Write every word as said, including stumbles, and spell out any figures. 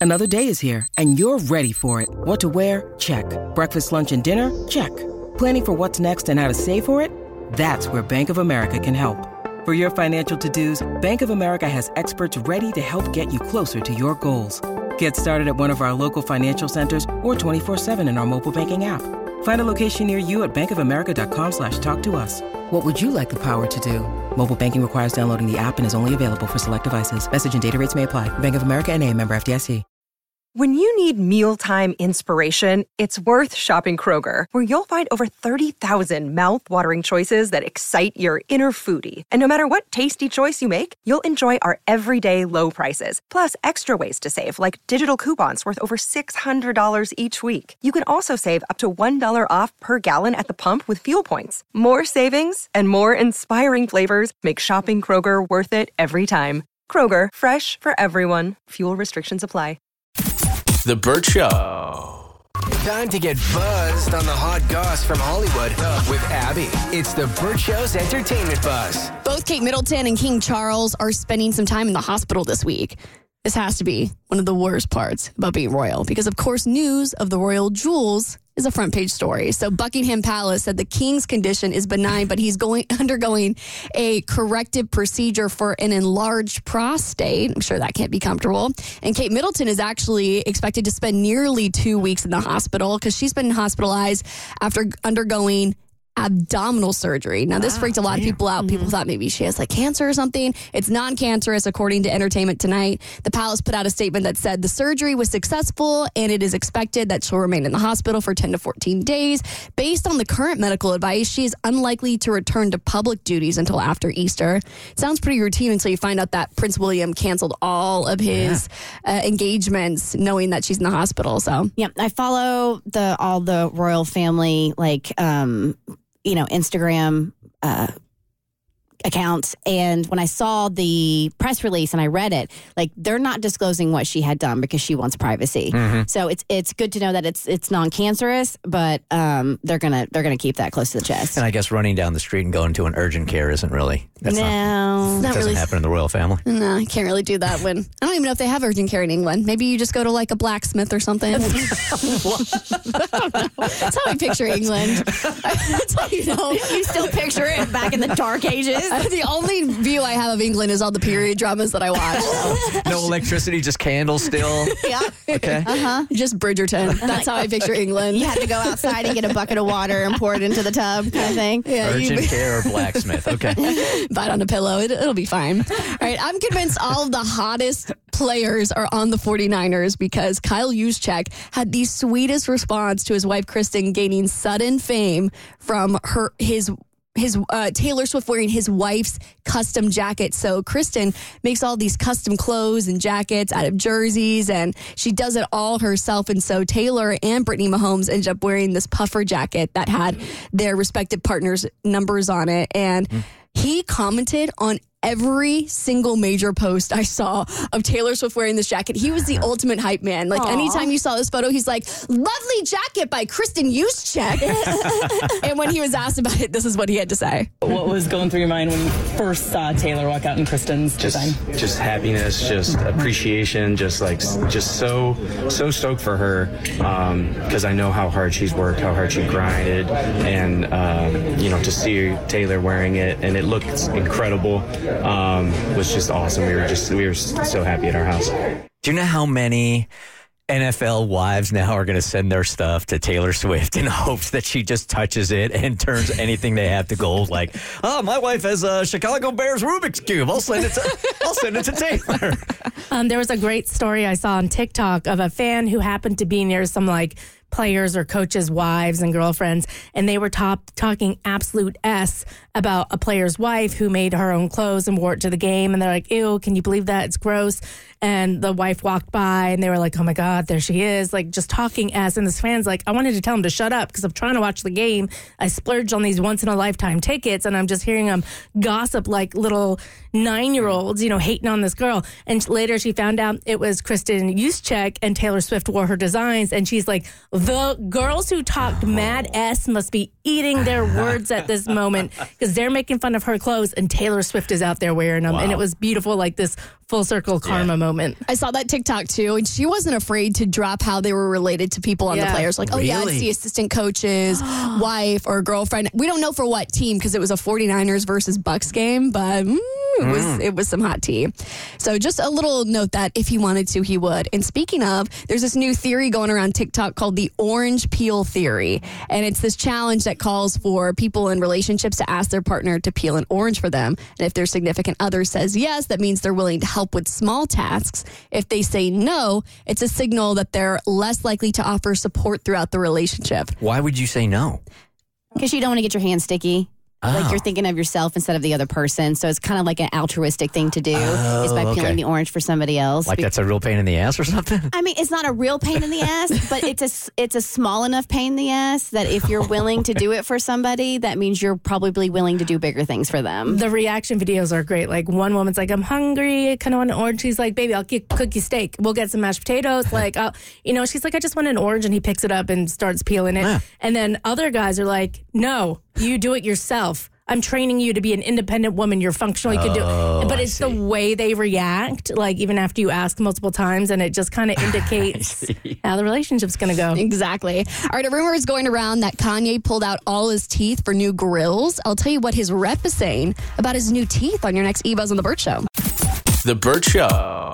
Another day is here, and you're ready for it. What to wear? Check. Breakfast, lunch, and dinner? Check. Planning for what's next and how to save for it? That's where Bank of America can help. For your financial to-dos, Bank of America has experts ready to help get you closer to your goals. Get started at one of our local financial centers or twenty-four seven in our mobile banking app. Find a location near you at bankofamerica.com slash talk to us. What would you like the power to do? Mobile banking requires downloading the app and is only available for select devices. Message and data rates may apply. Bank of America N A, member F D I C. When you need mealtime inspiration, it's worth shopping Kroger, where you'll find over thirty thousand mouth-watering choices that excite your inner foodie. And no matter what tasty choice you make, you'll enjoy our everyday low prices, plus extra ways to save, like digital coupons worth over six hundred dollars each week. You can also save up to one dollar off per gallon at the pump with fuel points. More savings and more inspiring flavors make shopping Kroger worth it every time. Kroger, fresh for everyone. Fuel restrictions apply. The Burt Show. Time to get buzzed on the hot goss from Hollywood with Abby. It's the Burt Show's entertainment buzz. Both Kate Middleton and King Charles are spending some time in the hospital this week. This has to be one of the worst parts about being royal because, of course, news of the royal jewels is a front page story. So Buckingham Palace said the king's condition is benign, but he's going undergoing a corrective procedure for an enlarged prostate. I'm sure that can't be comfortable. And Kate Middleton is actually expected to spend nearly two weeks in the hospital because she's been hospitalized after undergoing abdominal surgery. Now, this wow, freaked a lot damn. of people out. People mm-hmm. thought maybe she has like cancer or something. It's non-cancerous, according to Entertainment Tonight. The palace put out a statement that said the surgery was successful and it is expected that she'll remain in the hospital for ten to fourteen days. Based on the current medical advice, she is unlikely to return to public duties until after Easter. It sounds pretty routine until you find out that Prince William canceled all of his yeah. uh, engagements, knowing that she's in the hospital. So, yeah, I follow the all the royal family, like, um, you know, Instagram uh, accounts. And when I saw the press release and I read it, like, they're not disclosing what she had done because she wants privacy. Mm-hmm. So it's it's good to know that it's it's non-cancerous, but um, they're gonna they're gonna keep that close to the chest. And I guess running down the street and going to an urgent care isn't really that's no, not, that doesn't really happen in the royal family. No, you can't really do that. When I don't even know if they have urgent care in England. Maybe you just go to like a blacksmith or something. That's how I picture England. That's how you know. You still picture it back in the dark ages. The only view I have of England is all the period dramas that I watch. So. No electricity, just candles still. Yeah. Okay. Uh-huh. Just Bridgerton. That's how I picture England. You have to go outside and get a bucket of water and pour it into the tub kind of thing. Yeah, urgent you... care or blacksmith. Okay. Bite on a pillow. It, it'll be fine. All right. I'm convinced all of the hottest players are on the 49ers because Kyle Juszczyk had the sweetest response to his wife, Kristen, gaining sudden fame from her his his uh, Taylor Swift wearing his wife's custom jacket. So Kristen makes all these custom clothes and jackets out of jerseys, and she does it all herself. And so Taylor and Brittany Mahomes ended up wearing this puffer jacket that had their respective partners' numbers on it. And mm. he commented on every single major post I saw of Taylor Swift wearing this jacket. He was the ultimate hype man. Like, Aww. anytime you saw this photo, he's like, lovely jacket by Kristen Juszczyk. And when he was asked about it, this is what he had to say. What was going through your mind when you first saw Taylor walk out in Kristen's just, design? Just happiness, just appreciation, just like, just so, so stoked for her. Um, cause I know how hard she's worked, how hard she grinded, and, um, you know, to see Taylor wearing it and it looked incredible. Um, was just awesome. We were just we were so happy at our house. Do you know how many N F L wives now are going to send their stuff to Taylor Swift in hopes that she just touches it and turns anything they have to gold? Like, oh, my wife has a Chicago Bears Rubik's Cube. I'll send it to I'll send it to Taylor. Um, there was a great story I saw on TikTok of a fan who happened to be near some like players or coaches' wives and girlfriends, and they were top, talking absolute S about a player's wife who made her own clothes and wore it to the game, and they're like, ew, can you believe that? It's gross. And the wife walked by, and they were like, oh my God, there she is, like just talking S. And this fan's like, I wanted to tell him to shut up because I'm trying to watch the game. I splurged on these once-in-a-lifetime tickets, and I'm just hearing them gossip like little nine-year-olds, you know, hating on this girl. And later she found out it was Kristen Juszczyk and Taylor Swift wore her designs. And she's like, the girls who talked mad S must be eating their words at this moment because they're making fun of her clothes and Taylor Swift is out there wearing them. Wow. And it was beautiful, like this full circle karma yeah. moment. I saw that TikTok too, and she wasn't afraid to drop how they were related to people on yeah. the players. Like, oh really? yeah, it's the assistant coach's wife or girlfriend. We don't know for what team because it was a 49ers versus Bucks game, but mm, it was mm. it was some hot tea. So just a little note that if he wanted to, he would. And speaking of, there's this new theory going around TikTok called the orange peel theory. And it's this challenge that calls for people in relationships to ask their partner to peel an orange for them. And if their significant other says yes, that means they're willing to help with small tasks. If they say no, it's a signal that they're less likely to offer support throughout the relationship. Why would you say no? Because you don't want to get your hands sticky. Oh. Like you're thinking of yourself instead of the other person. So it's kind of like an altruistic thing to do oh, is by peeling okay. the orange for somebody else. Like Be- that's a real pain in the ass or something? I mean, it's not a real pain in the ass, but it's a, it's a small enough pain in the ass that if you're willing to do it for somebody, that means you're probably willing to do bigger things for them. The reaction videos are great. Like one woman's like, I'm hungry, I kind of want an orange. She's like, baby, I'll get, cook you steak. We'll get some mashed potatoes. Like, I'll, you know, she's like, I just want an orange. And he picks it up and starts peeling it. Yeah. And then other guys are like, no, you do it yourself. I'm training you to be an independent woman. You're functional. You can do it. But it's the way they react, like even after you ask multiple times, and it just kind of indicates how the relationship's going to go. Exactly. All right, a rumor is going around that Kanye pulled out all his teeth for new grills. I'll tell you what his rep is saying about his new teeth on your next E-Buzz on The Burt Show. The Burt Show.